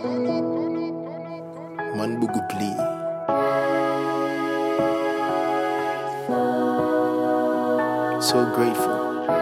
Man Bugupli. So grateful.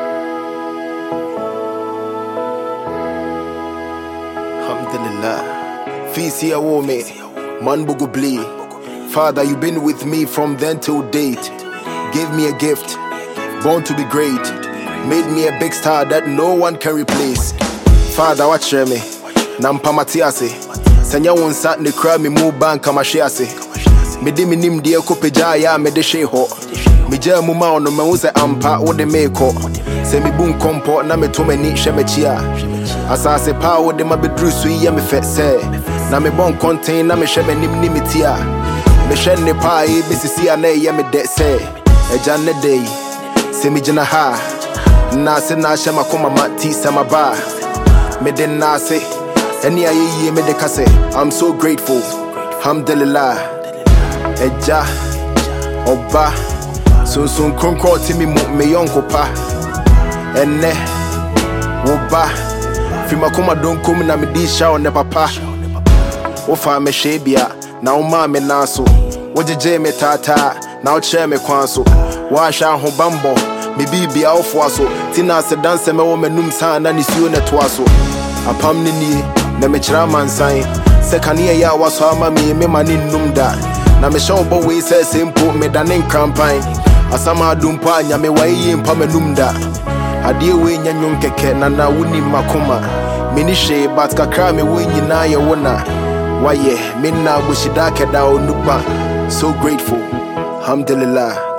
Alhamdulillah. Fisi Awome. Man Bugupli. Father, you've been with me from then till date. Gave me a gift, born to be great. Made me a big star that no one can replace. Father, watch me. Nampa Matiase. Sanya won sat ne kra me mu bank amashiase. Me di minim de ekopeja ya me de sheho. Me ja mu ma ono me wo se ampa wo de meko. Se me bu nkompo na me to mani hwe me chia. Asase pa wo de ma bedru so yi me fe se. Na me bon contain na me hwe me nim nimitia. Me hwe ne pa e besisi ana ye me de se. Eja ne dey. Se me jina ha. Na se na hwe makoma mati sama ba. Me de na se. Any aye me de kase. I'm so grateful. Alhamdulillah. Eja Oba Sun konkro ti mi me yonko pa. Enne Oba Fima kuma don kum na me di sha on ne papa. Wo fa me shebia na wo ma me naso. Wo jeje me tata na wo che me kwanso. Wa sha ho bambo me bibia wo fo aso. Tina se dance me wo menum sa na ni suo ne to aso. Apam ni ni na me chira mansan. Se kania ya waso ama me mani numda. Na me show bo we say simple me danen campaign. Asama dumpa nya me wayi mpa menumda. Adie we nya nyum keke na wuni makoma. Mini she but kakra me we nyina ye wona. Waye me na bushida keda onupa. So grateful. Alhamdulillah.